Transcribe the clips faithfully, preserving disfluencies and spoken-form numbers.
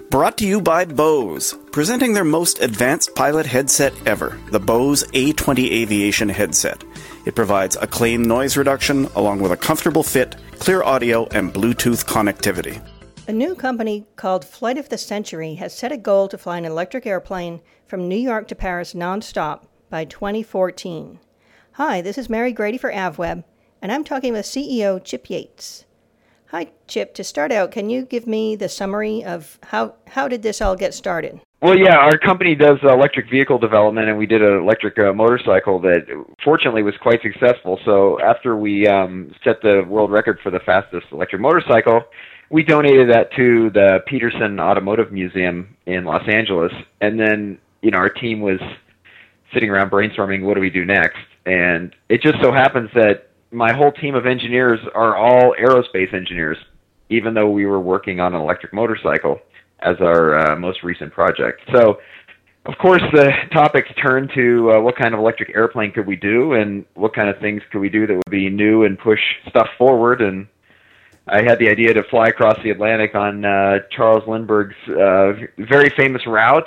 Brought to you by Bose, presenting their most advanced pilot headset ever, the Bose A twenty Aviation headset. It provides acclaimed noise reduction, along with a comfortable fit, clear audio, and Bluetooth connectivity. A new company called Flight of the Century has set a goal to fly an electric airplane from New York to Paris nonstop by twenty fourteen. Hi, this is Mary Grady for AvWeb, and I'm talking with C E O Chip Yates. Hi, Chip. To start out, can you give me the summary of how, how did this all get started? Well, yeah, our company does uh, electric vehicle development, and we did an electric uh, motorcycle that fortunately was quite successful. So after we um, set the world record for the fastest electric motorcycle, we donated that to the Peterson Automotive Museum in Los Angeles. And then, you know, our team was sitting around brainstorming, what do we do next? And it just so happens that my whole team of engineers are all aerospace engineers, even though we were working on an electric motorcycle as our uh, most recent project. So, of course, the topics turned to uh, what kind of electric airplane could we do, and what kind of things could we do that would be new and push stuff forward. And I had the idea to fly across the Atlantic on uh, Charles Lindbergh's uh, very famous route,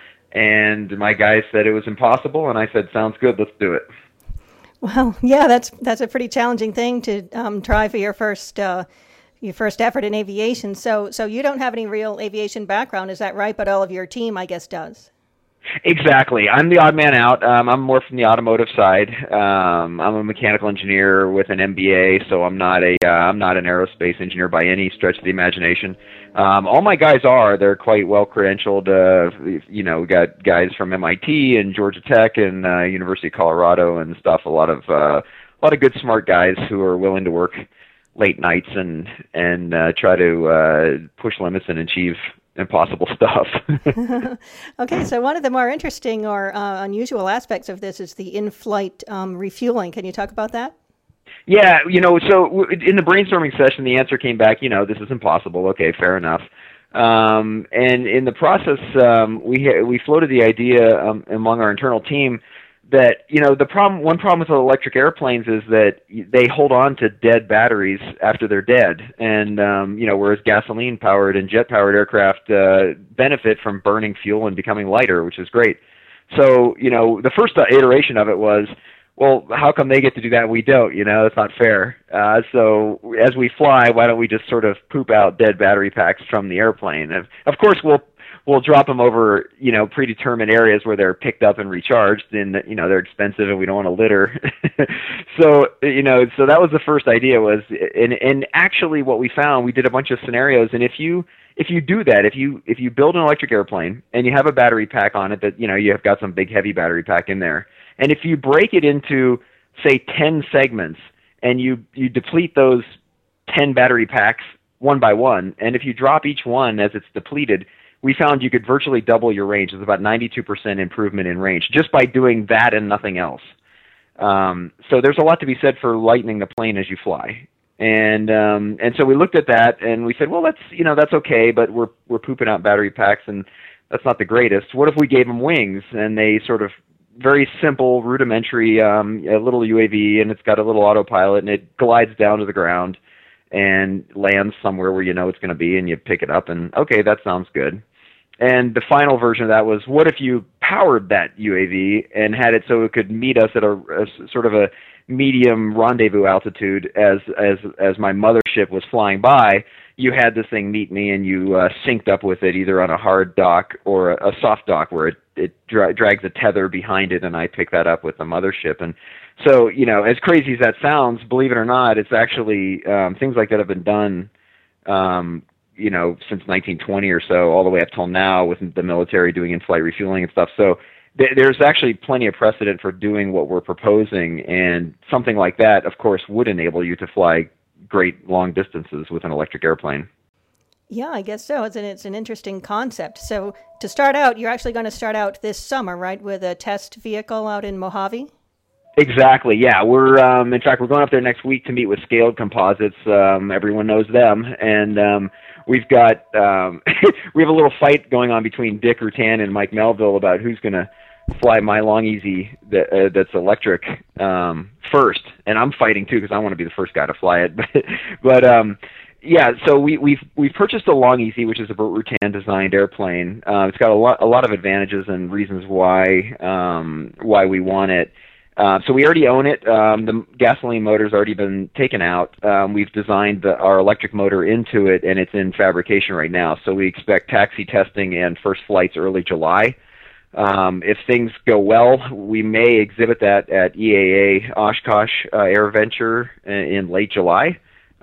and my guys said it was impossible, and I said, sounds good, let's do it. Well, yeah, that's that's a pretty challenging thing to um, try for your first uh, your first effort in aviation. So, so you don't have any real aviation background, is that right? But all of your team, I guess, does. Exactly. I'm the odd man out. Um, I'm more from the automotive side. Um, I'm a mechanical engineer with an M B A, so I'm not a uh, I'm not an aerospace engineer by any stretch of the imagination. Um, all my guys are. They're quite well credentialed. Uh, you know, we got guys from M I T and Georgia Tech and uh, University of Colorado and stuff. A lot of uh, a lot of good, smart guys who are willing to work late nights and and uh, try to uh, push limits and achieve impossible stuff. Okay, so one of the more interesting or uh, unusual aspects of this is the in-flight um, refueling. Can you talk about that? Yeah, you know, so in the brainstorming session, the answer came back, you know, this is impossible. Okay, fair enough. Um, and in the process, um, we we floated the idea um, among our internal team that, you know, the problem, one problem with electric airplanes is that they hold on to dead batteries after they're dead. And, um, you know, whereas gasoline-powered and jet-powered aircraft uh, benefit from burning fuel and becoming lighter, which is great. So, you know, the first iteration of it was, well, how come they get to do that and we don't? You know, it's not fair. Uh, so as we fly, why don't we just sort of poop out dead battery packs from the airplane? Of, of course, we'll we'll drop them over, you know, predetermined areas where they're picked up and recharged, and, you know, they're expensive and we don't want to litter. So, you know, so that was the first idea was, and, and actually what we found, we did a bunch of scenarios, and if you if you do that, if you if you build an electric airplane and you have a battery pack on it that, you know, you have got some big heavy battery pack in there, and if you break it into, say, ten segments, and you, you deplete those ten battery packs one by one, and if you drop each one as it's depleted, we found you could virtually double your range. It's about ninety-two percent improvement in range just by doing that and nothing else. Um, so there's a lot to be said for lightening the plane as you fly. And um, and so we looked at that and we said, well, that's, you know, that's okay, but we're we're pooping out battery packs and that's not the greatest. What if we gave them wings and they sort of very simple, rudimentary, um, a little U A V, and it's got a little autopilot, and it glides down to the ground and lands somewhere where you know it's going to be, and you pick it up, and okay, that sounds good. And the final version of that was, what if you powered that U A V and had it so it could meet us at a, a sort of a medium rendezvous altitude as as as my mothership was flying by, you had this thing meet me and you uh, synced up with it either on a hard dock or a, a soft dock where it, it dra- drags a tether behind it, and I pick that up with the mothership. And so, you know, as crazy as that sounds, believe it or not, it's actually um, things like that have been done um, you know, since nineteen twenty or so, all the way up till now with the military doing in-flight refueling and stuff. So th- there's actually plenty of precedent for doing what we're proposing, and something like that, of course, would enable you to fly great long distances with an electric airplane. Yeah, I guess so. It's an, it's an interesting concept. So to start out, you're actually going to start out this summer, right, with a test vehicle out in Mojave? Exactly, yeah. We're um, in fact, we're going up there next week to meet with Scaled Composites. Um, everyone knows them, and um, we've got um, we have a little fight going on between Dick Rutan and Mike Melville about who's going to fly my Long Easy that, uh, that's electric um, first, and I'm fighting too because I want to be the first guy to fly it. But, but um, yeah, so we, we've we've purchased a Long E Z, which is a Burt Rutan designed airplane. Uh, it's got a lot a lot of advantages and reasons why um, why we want it. Uh, so we already own it. Um, the gasoline motor's already been taken out. Um, we've designed the, our electric motor into it, and it's in fabrication right now. So we expect taxi testing and first flights early July. Um, if things go well, we may exhibit that at E A A Oshkosh uh, AirVenture in, in late July.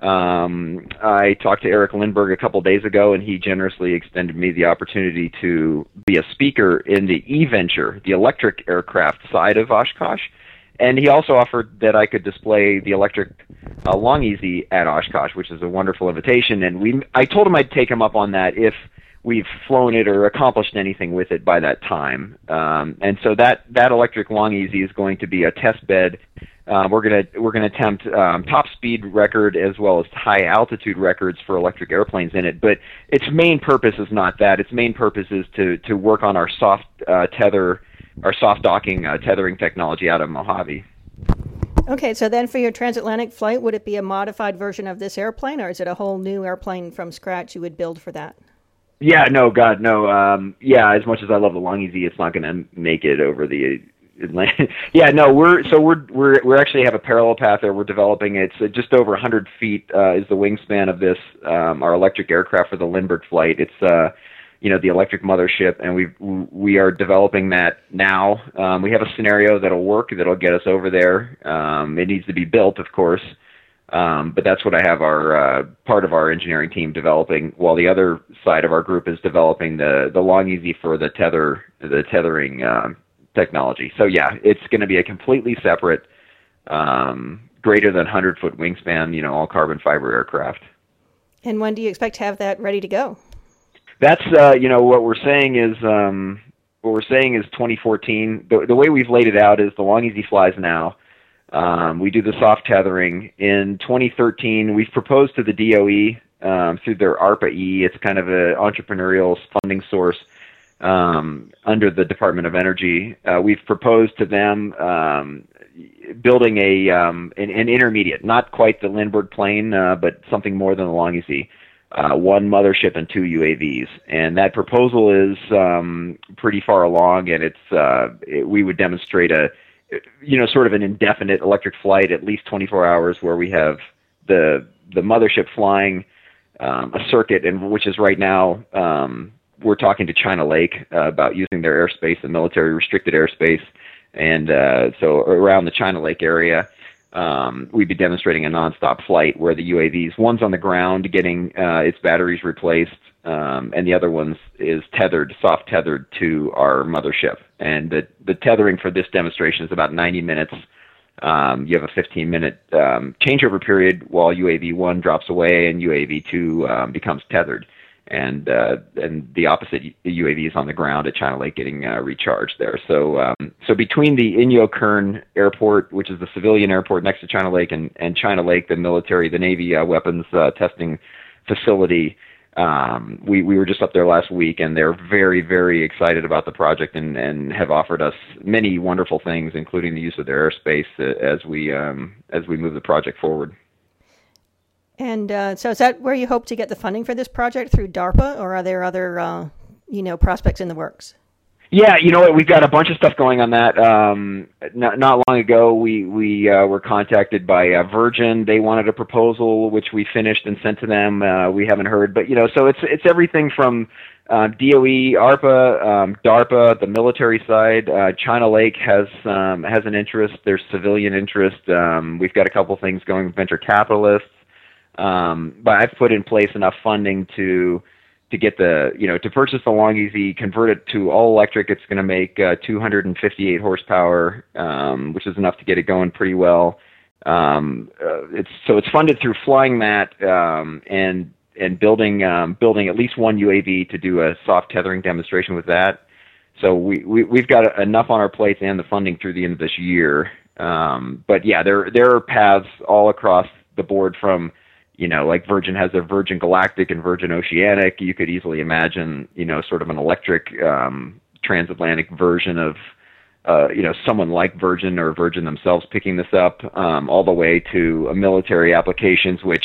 Um, I talked to Eric Lindbergh a couple days ago, and he generously extended me the opportunity to be a speaker in the eVenture, the electric aircraft side of Oshkosh. And he also offered that I could display the electric uh, Long E Z at Oshkosh, which is a wonderful invitation. And we, I told him I'd take him up on that if we've flown it or accomplished anything with it by that time. Um, and so that, that electric Long E Z is going to be a test bed. Uh, we're going to we're going to attempt um, top speed record as well as high altitude records for electric airplanes in it. But its main purpose is not that. Its main purpose is to to work on our soft uh, tether, our soft docking uh, tethering technology out of Mojave. Okay, so then for your transatlantic flight, would it be a modified version of this airplane, or is it a whole new airplane from scratch you would build for that? Yeah, no, God, no. Um, yeah, as much as I love the Long E Z, it's not going to make it over the Atlantic. Yeah, no, we're so we're we're we actually have a parallel path there. We're developing it. It's just over one hundred feet uh, is the wingspan of this um, our electric aircraft for the Lindbergh flight. It's uh, you know, the electric mothership, and we we are developing that now. Um, we have a scenario that'll work, that'll get us over there. Um, it needs to be built, of course, um, but that's what I have our uh, part of our engineering team developing, while the other side of our group is developing the the Long E Z for the tether the tethering uh, technology. So yeah, it's going to be a completely separate, um, greater than one hundred foot wingspan, you know, all carbon fiber aircraft. And when do you expect to have that ready to go? That's, uh, you know, what we're saying is, um, what we're saying is twenty fourteen. The, the way we've laid it out is the Long E Z flies now. Um, we do the soft tethering. In twenty thirteen, we've proposed to the D O E um, through their ARPA-E. It's kind of an entrepreneurial funding source um, under the Department of Energy. Uh, we've proposed to them um, building a um, an, an intermediate, not quite the Lindbergh plane, uh, but something more than the Long E Z. Uh, one mothership and two U A Vs, and that proposal is um, pretty far along, and it's uh, it, we would demonstrate a, you know, sort of an indefinite electric flight, at least twenty-four hours, where we have the the mothership flying um, a circuit, and which is right now um, we're talking to China Lake uh, about using their airspace, the military restricted airspace, and uh, so around the China Lake area. Um, we'd be demonstrating a nonstop flight where the U A Vs, one's on the ground getting uh, its batteries replaced, um, and the other one's is tethered, soft tethered to our mothership. And the, the tethering for this demonstration is about ninety minutes. Um, you have a fifteen minute um, changeover period while U A V one drops away and U A V two um, becomes tethered. And uh, and the opposite U A V is on the ground at China Lake getting uh, recharged there. So um, so between the Inyo Kern Airport, which is the civilian airport next to China Lake, and, and China Lake, the military, the Navy uh, weapons uh, testing facility, um, we, we were just up there last week, and they're very, very excited about the project and, and have offered us many wonderful things, including the use of their airspace uh, as we um, as we move the project forward. And uh, so is that where you hope to get the funding for this project, through DARPA, or are there other, uh, you know, prospects in the works? Yeah, you know what, we've got a bunch of stuff going on that. Um, not, not long ago, we, we uh, were contacted by uh, Virgin. They wanted a proposal, which we finished and sent to them. Uh, we haven't heard, but, you know, so it's it's everything from uh, D O E, ARPA, um, DARPA, the military side. Uh, China Lake has um, has an interest. There's civilian interest. Um, we've got a couple things going with venture capitalists. Um, but I've put in place enough funding to to get the, you know, to purchase the Long E Z, convert it to all electric. It's going to make uh, two hundred fifty-eight horsepower, um, which is enough to get it going pretty well. Um, uh, it's so it's funded through flying that um, and and building um, building at least one U A V to do a soft tethering demonstration with that. So we, we we've got enough on our plates and the funding through the end of this year. Um, but yeah, there there are paths all across the board from, you know, like Virgin has a Virgin Galactic and Virgin Oceanic. You could easily imagine, you know, sort of an electric um, transatlantic version of, uh, you know, someone like Virgin or Virgin themselves picking this up, um, all the way to uh, military applications, which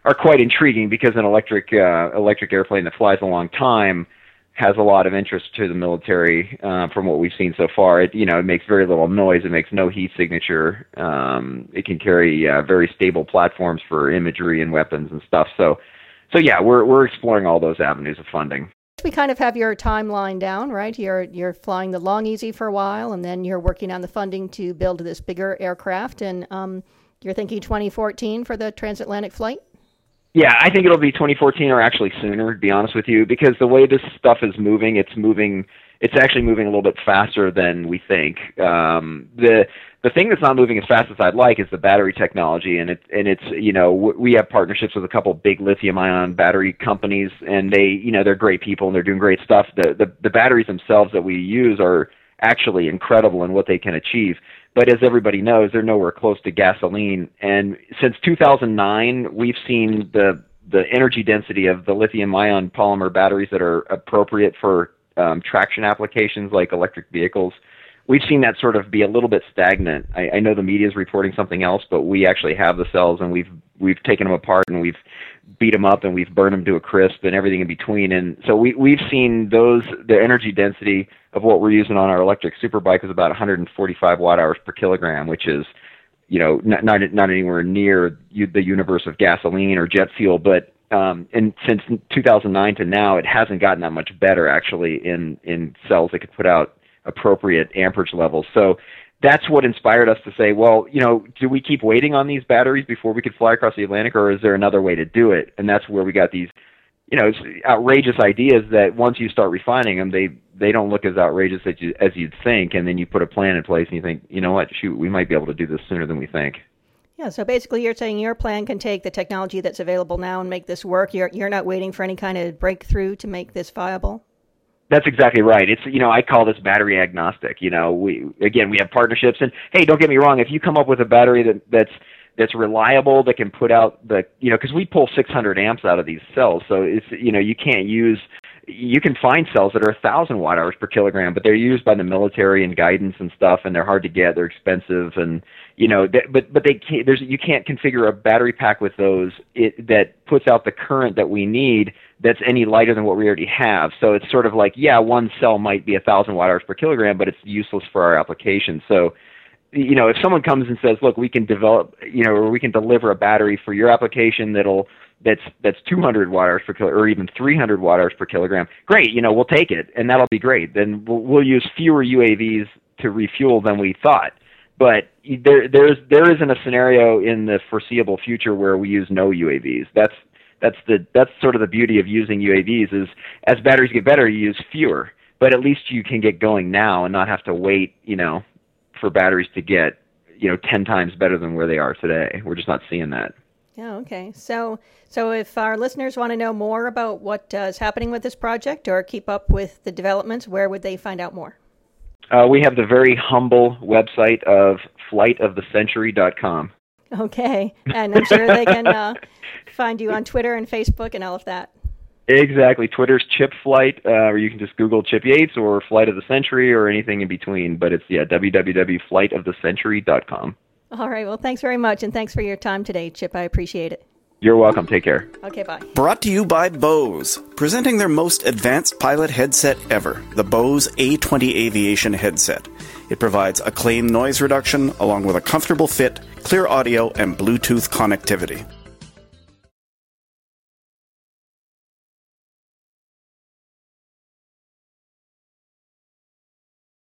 are quite intriguing because an electric uh, electric airplane that flies a long time has a lot of interest to the military uh, from what we've seen so far. It, you know, it makes very little noise. It makes no heat signature. Um, it can carry uh, very stable platforms for imagery and weapons and stuff. So, so yeah, we're we're exploring all those avenues of funding. We kind of have your timeline down, right? You're you're flying the Long Easy for a while, and then you're working on the funding to build this bigger aircraft, and um, you're thinking twenty fourteen for the transatlantic flight? Yeah, I think it'll be twenty fourteen or actually sooner, to be honest with you, because the way this stuff is moving, it's moving, it's actually moving a little bit faster than we think. Um, the the thing that's not moving as fast as I'd like is the battery technology, and it and it's you know w- we have partnerships with a couple big lithium-ion battery companies, and they you know they're great people and they're doing great stuff. The the, the batteries themselves that we use are actually incredible in what they can achieve. But as everybody knows, they're nowhere close to gasoline. And since two thousand nine, we've seen the the energy density of the lithium-ion polymer batteries that are appropriate for um, traction applications like electric vehicles. We've seen that sort of be a little bit stagnant. I, I know the media is reporting something else, but we actually have the cells, and we've we've taken them apart and we've beat them up and we've burned them to a crisp and everything in between. And so we we've seen those the energy density of what we're using on our electric superbike is about one hundred forty-five watt hours per kilogram, which is, you know, not not, not anywhere near the universe of gasoline or jet fuel. But um, and since two thousand nine to now, it hasn't gotten that much better actually in in cells that could put out appropriate amperage levels. So that's what inspired us to say, well, you know, do we keep waiting on these batteries before we could fly across the Atlantic, or is there another way to do it? And that's where we got these, you know, outrageous ideas that once you start refining them, they they don't look as outrageous as, you, as you'd think, and then you put a plan in place and you think, you know what, shoot, we might be able to do this sooner than we think. Yeah, so basically you're saying your plan can take the technology that's available now and make this work. You're you're not waiting for any kind of breakthrough to make this viable? That's exactly right. It's, you know, I call this battery agnostic. You know, we, again, we have partnerships, and hey, don't get me wrong, if you come up with a battery that, that's, that's reliable, that can put out the, you know, because we pull six hundred amps out of these cells, so it's, you know, you can't use, you can find cells that are one thousand watt hours per kilogram, but they're used by the military and guidance and stuff, and they're hard to get, they're expensive, and, you know, they, but but they can't, there's, you can't configure a battery pack with those it, that puts out the current that we need that's any lighter than what we already have. So it's sort of like, yeah, one cell might be one thousand watt hours per kilogram, but it's useless for our application. So, you know, if someone comes and says, look, we can develop, you know, or we can deliver a battery for your application that'll, that's that's two hundred watt hours per kilogram, or even three hundred watt hours per kilogram, great, you know, we'll take it, and that'll be great. Then we'll, we'll use fewer U A Vs to refuel than we thought. But there there's there isn't a scenario in the foreseeable future where we use no U A Vs. That's that's the that's sort of the beauty of using U A Vs is as batteries get better, you use fewer. But at least you can get going now and not have to wait, you know, for batteries to get, you know, ten times better than where they are today. We're just not seeing that. Yeah, okay. So so if our listeners want to know more about what uh, is happening with this project or keep up with the developments, where would they find out more? Uh, we have the very humble website of flight of the century dot com. Okay, and I'm sure they can uh, find you on Twitter and Facebook and all of that. Exactly. Twitter's Chip Flight, uh, or you can just Google Chip Yates or Flight of the Century or anything in between. But it's, yeah, w w w dot flight of the century dot com. All right. Well, thanks very much, and thanks for your time today, Chip. I appreciate it. You're welcome. Take care. Okay, bye. Brought to you by Bose, presenting their most advanced pilot headset ever, the Bose A twenty Aviation headset. It provides acclaimed noise reduction along with a comfortable fit, clear audio, and Bluetooth connectivity.